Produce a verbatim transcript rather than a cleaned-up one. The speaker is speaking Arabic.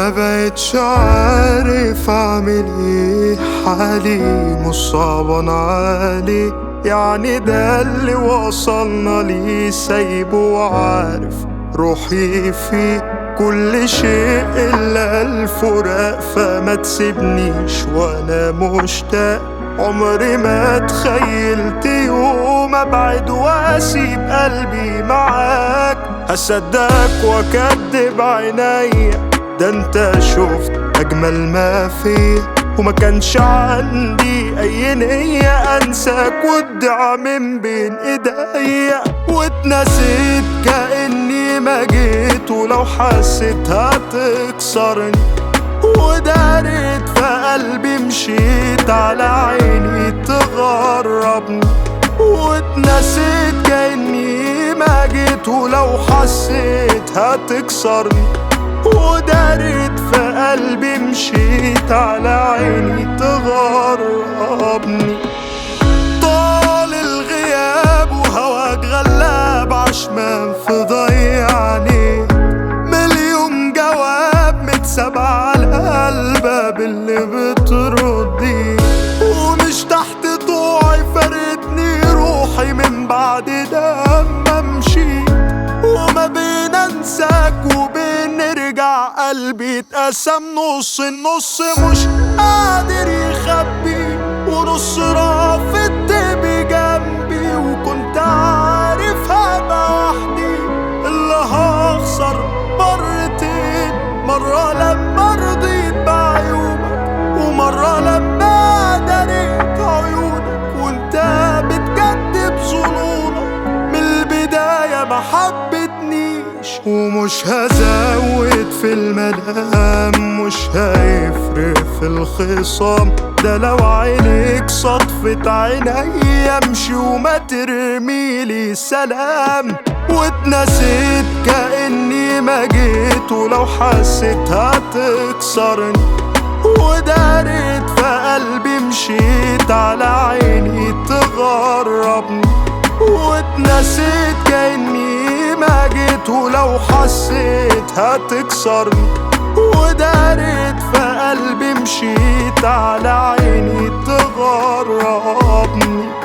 ما بقتش عارف اعمل ايه، حالي مش صعبان عليه، يعني ده اللي وصلنا ليه، سايبه وعارف روحي فيه كل شيء إلا الفراق، فما تسيبنيش وأنا مشتاق. عمري ما تخيلت يوم أبعد وأسيب قلبي معاك، هصدقك وأكدب عينيا، ده انت شفت أجمل ما فيا، وما كانش عندي أي نية أنساك وأضيع من بين إيديا، واتنسيت كأني ما جيت، ولو حسيت هتكسرني، ودارت في قلبي مشيت على عيني تغربني، واتنسيت كأني ما جيت، ولو حسيت هتكسرني، ودارت في قلبي مشيت على عيني تغربني. طال الغياب وهواك غلاب عشمان في ضيعني، مليون جواب متساب على الباب اللي بتردي، ومش تحت طوعي فارقتني روحي من بعد لما مشيت، وما بين انساك وبين نرجع قلبي اتقسم نص، النص مش قادر يخبي، ونص رافض بجنبي، وكنت عارف هبقى وحدي اللي هخسر مرتين، مرة لما رضيت بعيوبك، ومرة لما دريت عيونك، وانت بتكدب ظنونك من البداية ما حبتنيش، ومش هزود في الملام، مش هيفرق في الخصام، ده لو عينيك صدفت عيني امشي وما ترميلي سلام، واتنسيت كأني ما جيت، ولو حسيت هتكسرني، ودارت في قلبي مشيت على عيني تغربني، واتنسيت كأني ما جيت، ولو حسيت هتكسرني، ودارت في قلبي مشيت على عيني تغربني.